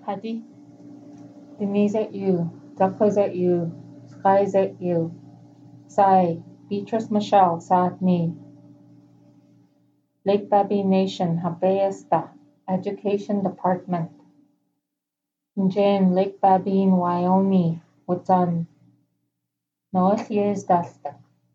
Paddy, the knees at you, duckers at you, skies at you. Sai, Beatrice Michelle, Sadni. Lake Baby Nation, Habeasta, Education Department. Jane, Lake Babine, Wyoming, Wutan. North years Dasta.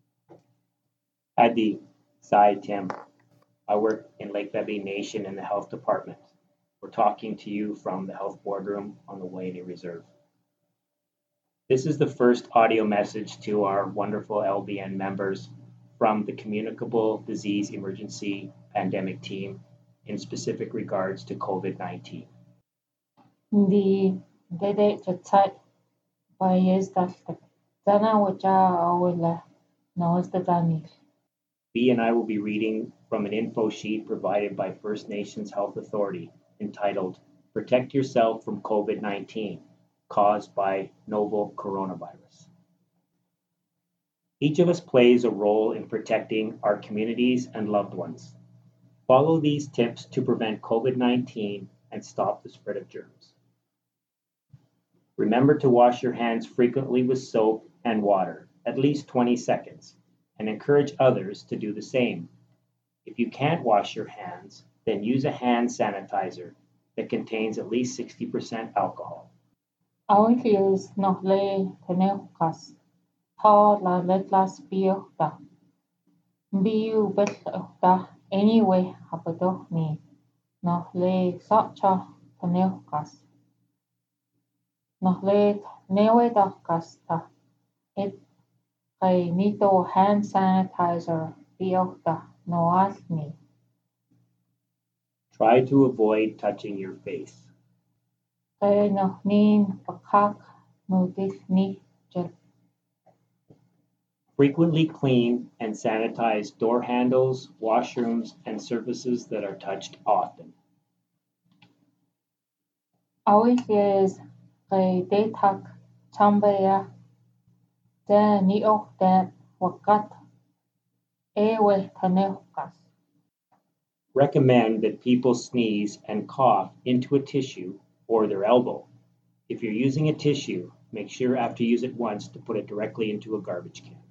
Adi, Sai Tim. I work in Lake Bebe Nation in the health department. We're talking to you from the health boardroom on the Waianae Reserve. This is the first audio message to our wonderful LBN members from the Communicable Disease Emergency Pandemic Team in specific regards to COVID-19. Ndi dede chatsat by years Dasta. Dana waja awila, knows the Danish. B and I will be reading from an info sheet provided by First Nations Health Authority entitled Protect Yourself from COVID-19 caused by novel coronavirus. Each of us plays a role in protecting our communities and loved ones. Follow these tips to prevent COVID-19 and stop the spread of germs. Remember to wash your hands frequently with soap and water, at least 20 seconds, and encourage others to do the same. If you can't wash your hands, then use a hand sanitizer that contains at least 60% alcohol. Our fears not lay teneukas. Ta la letlas biota. Biu betlota anyway hapadoh ni. Not lay sacha teneukas. Not lay newe dokas ta. It kay nito hand sanitizer biota no asni. Try to avoid touching your face. Kay no nin pakak no dis ni jet. Frequently clean and sanitize door handles, washrooms, and surfaces that are touched often. Our fears kay detak tambaya. Da ni och dat wakat. Ewe teneukas. Recommend that people sneeze and cough into a tissue or their elbow. If you're using a tissue, make sure after you use it once to put it directly into a garbage can.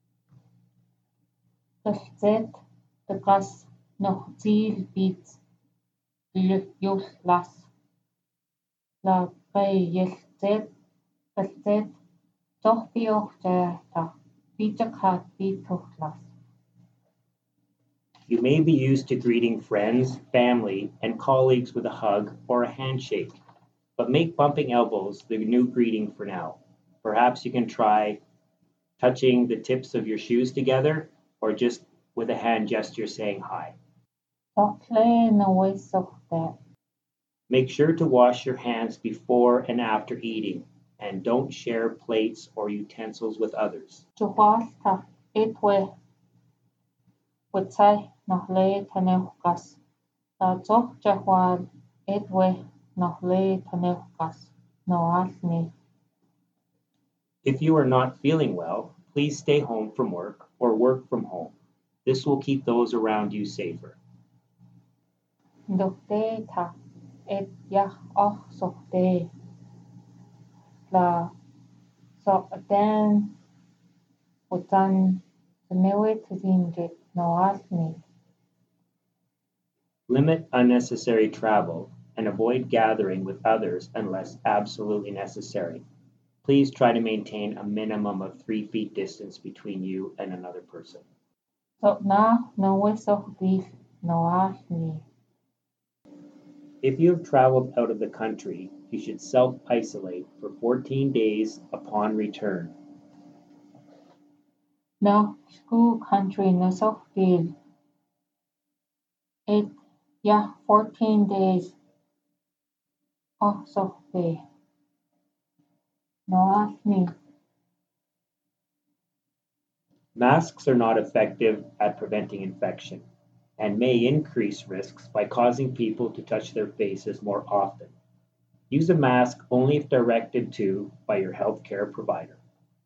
Gestet de gas nog ziel biedt jus las. La kay gestet toch bioch ta bijakat bituchlas. You may be used to greeting friends, family, and colleagues with a hug or a handshake, but make bumping elbows the new greeting for now. Perhaps you can try touching the tips of your shoes together or just with a hand gesture saying hi. Tochle no ways of that. Make sure to wash your hands before and after eating, and don't share plates or utensils with others. Juhasta itwe Wutsai noch le teneukas. La toch jahwal itwe noch le teneukas. No asni. If you are not feeling well, please stay home from work or work from home. This will keep those around you safer. Dokte ta et yah och sokte. La sok den Wutan tenewe tezinjit no asni. Limit unnecessary travel and avoid gathering with others unless absolutely necessary. Please try to maintain a minimum of 3 feet distance between you and another person. Sok na no we sok dis no asni. If you have traveled out of the country, you should self-isolate for 14 days upon return. No school country no sok deal. It yah 14 days. Oh sok de. No asni. Masks are not effective at preventing infection and may increase risks by causing people to touch their faces more often. Use a mask only if directed to by your healthcare provider.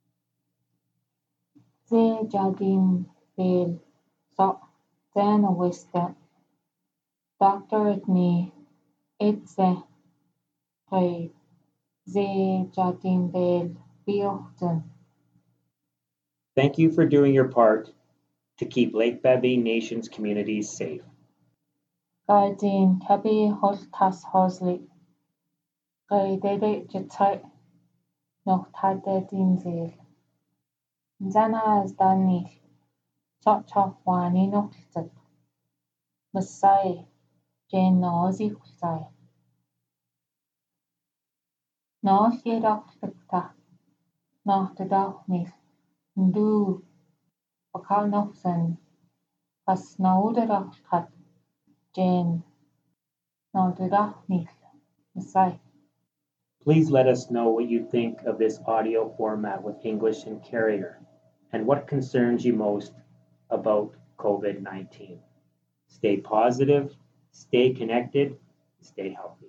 Ze jadim del sok then wisdom. Doctor at me. It's a Gaib. Ze Jatin Bel Biochten. Thank you for doing your part to keep Lake Babe Nation's communities safe. Gaidin Kabi Holtas Hosli. Gaidede Jitai. Noch Tade Dinzel. Zana as Danil. Cha Wani Nochtet. Messiah. Jane Nazi Hultai. Nach Jedachta. Nach the Dachnil. Ndu. Bakal Nochsen. As Nauderachat. Jane. Nach the Dachnil. Messiah. Please let us know what you think of this audio format with English and Carrier and what concerns you most about COVID-19. Stay positive, stay connected, stay healthy.